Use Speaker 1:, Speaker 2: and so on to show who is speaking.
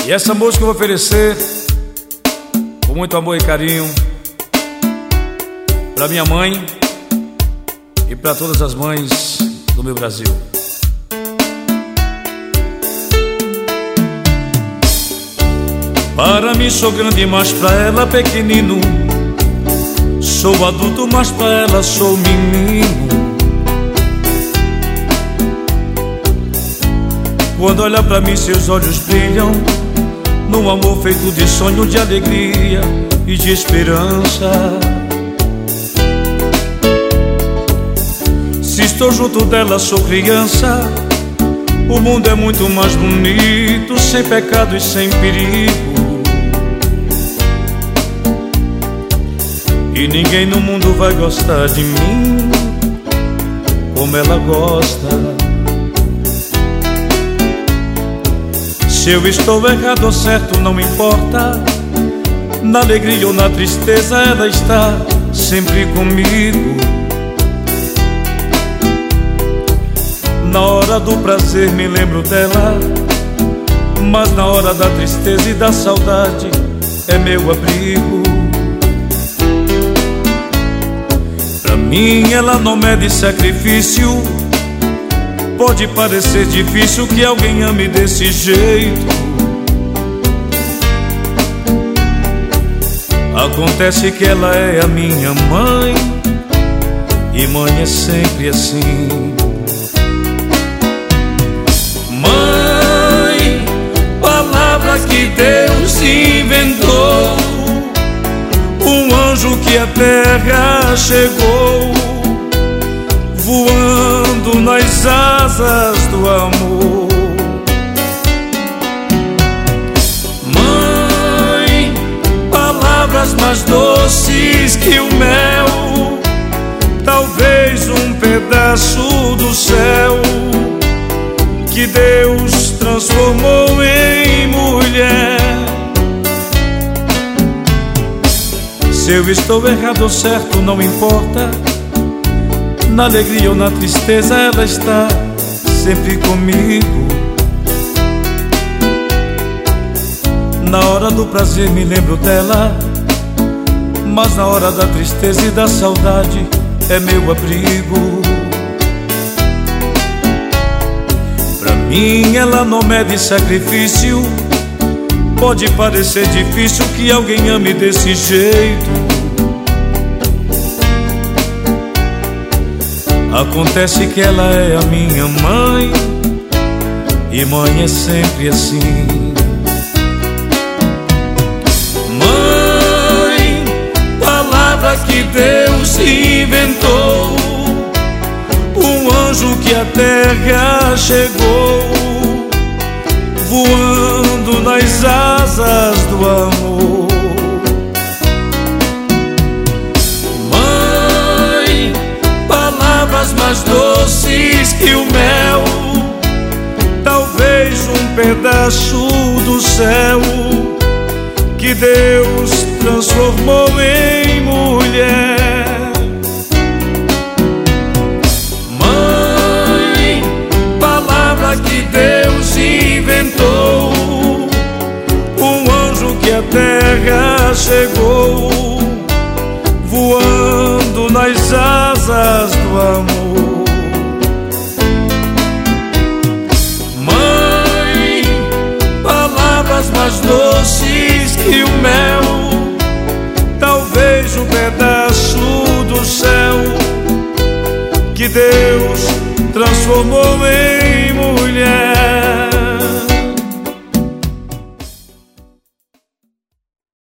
Speaker 1: E essa música eu vou oferecer com muito amor e carinho para minha mãe e para todas as mães do meu Brasil. Para mim sou grande, mas pra ela pequenino. Sou adulto, mas pra ela sou menino. Quando olha pra mim seus olhos brilham num amor feito de sonho, de alegria e de esperança. Se estou junto dela sou criança. O mundo é muito mais bonito, sem pecado e sem perigo. E ninguém no mundo vai gostar de mim como ela gosta. Se eu estou errado ou certo não importa. Na alegria ou na tristeza ela está sempre comigo. Na hora do prazer me lembro dela, mas na hora da tristeza e da saudade é meu abrigo. Pra mim ela não mede sacrifício. Pode parecer difícil que alguém ame desse jeito. Acontece que ela é a minha mãe, e mãe é sempre assim. Mãe, palavra que Deus inventou, um anjo que a terra chegou, voando nas asas do amor. Mãe, palavras mais doces que o mel, talvez um pedaço do céu que Deus transformou em mulher. Se eu estou errado ou certo não importa. Na alegria ou na tristeza ela está sempre comigo. Na hora do prazer me lembro dela, mas na hora da tristeza e da saudade é meu abrigo. Pra mim ela não mede sacrifício. Pode parecer difícil que alguém ame desse jeito. Acontece que ela é a minha mãe, e mãe é sempre assim. Mãe, palavra que Deus inventou, um anjo que a terra chegou, voando nas asas do amor. Palavras mais doces que o mel, talvez um pedaço do céu que Deus transformou em mulher. Mãe, palavra que Deus inventou, um anjo que a terra chegou, voando nas asas do amor. Mãe, palavras mais doces que o mel, talvez um pedaço do céu que Deus transformou em mulher.